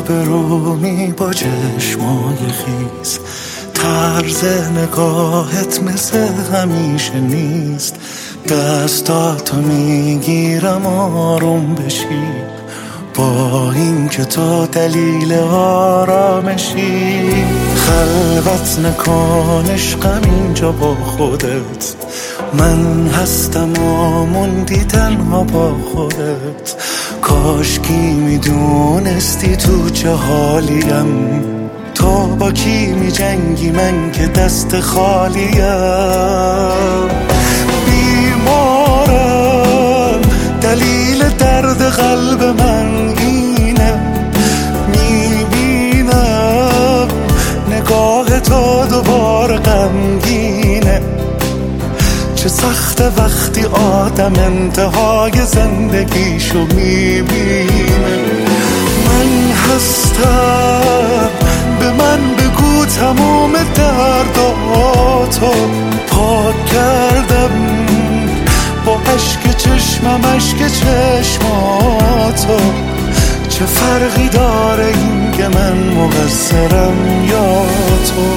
به رومی با چشمای خیز، طرز نگاهت مثل همیشه نیست. دستاتو میگیرم آروم بشی، با این که تو دلیل آرامشی. خلوت نکن عشقم اینجا با خودت، من هستم و موندی تنها با خودت. کاشکی میدونستی تو چه حالیم، تو با کی میجنگی من که دست خالیم. بیمارم دلیل درد قلب من اینه، میبینم نگاه تو دوباره غمگینه. چه سخت وقتی آدم انتهای زندگیشو میبینه. من هستم، به من بگو تموم درداتو. پاک کردم با عشق چشمم عشق چشماتو. چه فرقی داره این که من مقصرم یا تو؟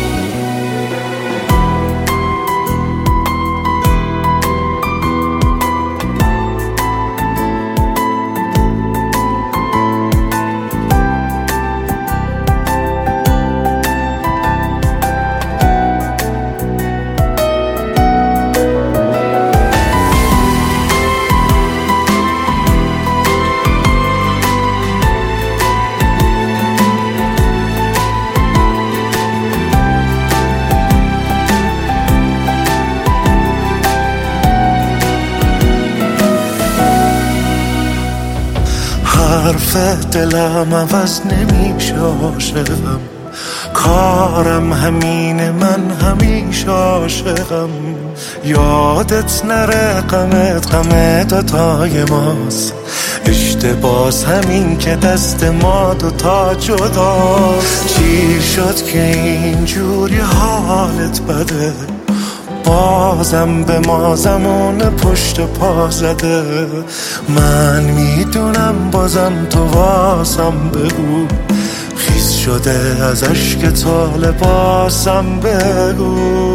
حرف دلم عوض نمیشه عاشقم، کارم همینه من همیشه عاشقم. یادت نره غمت غم دوتای ماست، اشتباس همین که دست ما دوتا جداست. چی شد که اینجوری حالت بده، بازم به ما زمان پشت پا زده. من میدونم بازم تو واسم بگو، خیس شده از اشک تو لباسم بگو.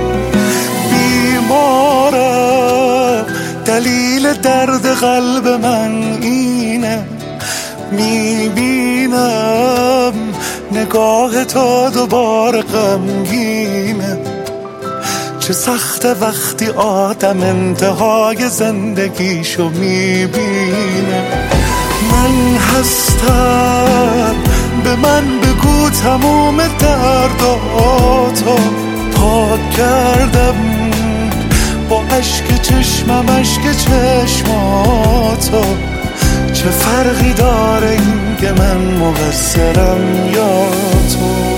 بیمارم دلیل درد قلب من اینه، میبینم نگاه تو دوباره غمگینه. چه سخت وقتی آدم انتهای زندگیشو میبینه. من هستم، به من بگو تموم درداتو. پاک کردم با عشق چشمم عشق چشماتو. چه فرقی داره این که من مقصرم یا تو؟